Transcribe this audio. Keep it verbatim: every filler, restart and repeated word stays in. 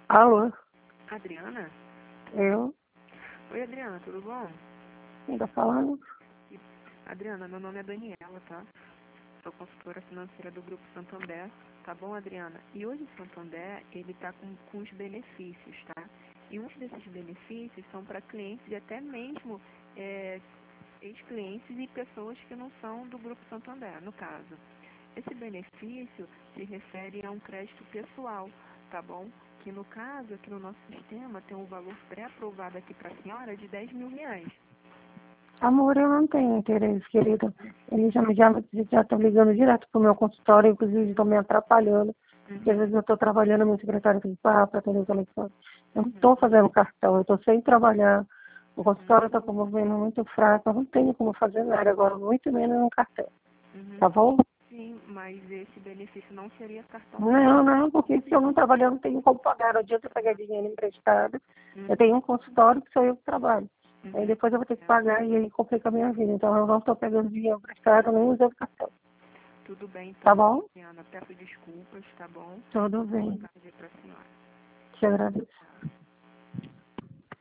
Alô, Adriana? eu? Oi, Adriana, tudo bom? Quem tá falando? Adriana, meu nome é Daniela, tá? Sou consultora financeira do Grupo Santander, tá bom, Adriana? E hoje o Santander, ele tá com, com os benefícios, tá? E uns desses benefícios são para clientes e até mesmo é, ex-clientes e pessoas que não são do Grupo Santander, no caso. Esse benefício se refere a um crédito pessoal, tá bom? Que no caso, aqui no nosso sistema, tem um valor pré-aprovado aqui para a senhora de dez mil reais. Amor, eu não tenho interesse, querida. Eles já já já estão ligando direto pro meu consultório, inclusive estão me atrapalhando. Porque às Uhum, vezes eu estou trabalhando, meu secretário tem que parar para atender o telefone. Eu não uhum, estou fazendo cartão, eu estou sem trabalhar. O uhum, consultório está com o movimento muito fraco, eu não tenho como fazer nada agora, muito menos no cartão. uhum. Tá bom? Sim, mas esse benefício não seria cartão não. Não, não, porque se eu não trabalhar, eu não tenho como pagar. Não adianta eu pegar dinheiro emprestado. Eu Uhum, tenho um consultório que sou eu que trabalho. Aí uhum. depois eu vou ter que É, pagar e aí complica a minha vida. Então eu não estou pegando dinheiro emprestado nem usando cartão. tudo bem Tá então, bom? Adriana. Peço desculpas, tá bom? Tudo Boa bem. tarde para a senhora. Te agradeço.